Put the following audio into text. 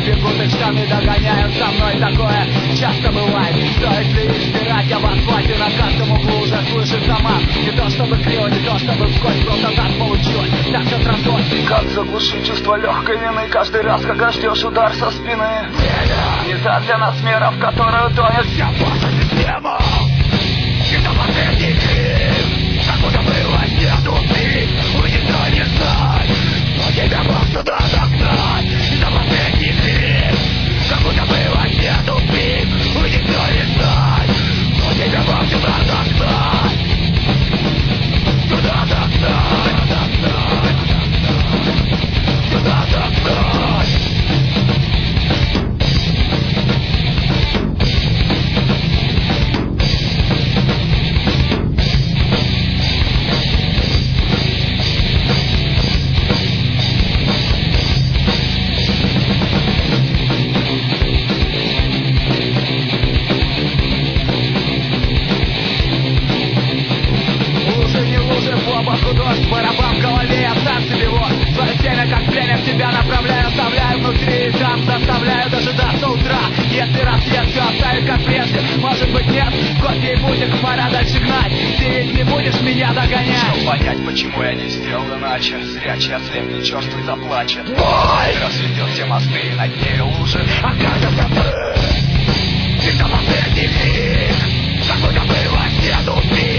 бегут и штаны догоняют. Со мной такое часто бывает. Стоит ли избирать, я в асфальте на каждом углу уже слышится мат. Не то чтобы криво, не то чтобы вскользь, просто так получилось. Так все транспорт. Как заглушить чувство легкой вины каждый раз, когда ждешь удар со спины? Не та для нас мера, в которую тонет вся ваша система. Это последний крик, как будто было нету ты. Вы никто не знает, но тебя мог сюда загнать. Это последний крик, как будто было нету ты. Вы никто не знает, но тебя мог сюда загнать. Сюда загнать, сюда загнать. Барабан в голове, я сам себе вот. Свое семя как племя в тебя направляю. Оставляю внутри и там заставляю дожидаться утра. Если рассвет все оставит как прежде, может быть нет, хоть ей будет пора дальше гнать. Ты ведь не будешь меня догонять. Чтобы понять, почему я не сделал иначе, зрячий ослепнет, черствый заплачет. Рассветил все мосты и над ней лужи. Окажется ты. Это последний крик, как будто было нету ты.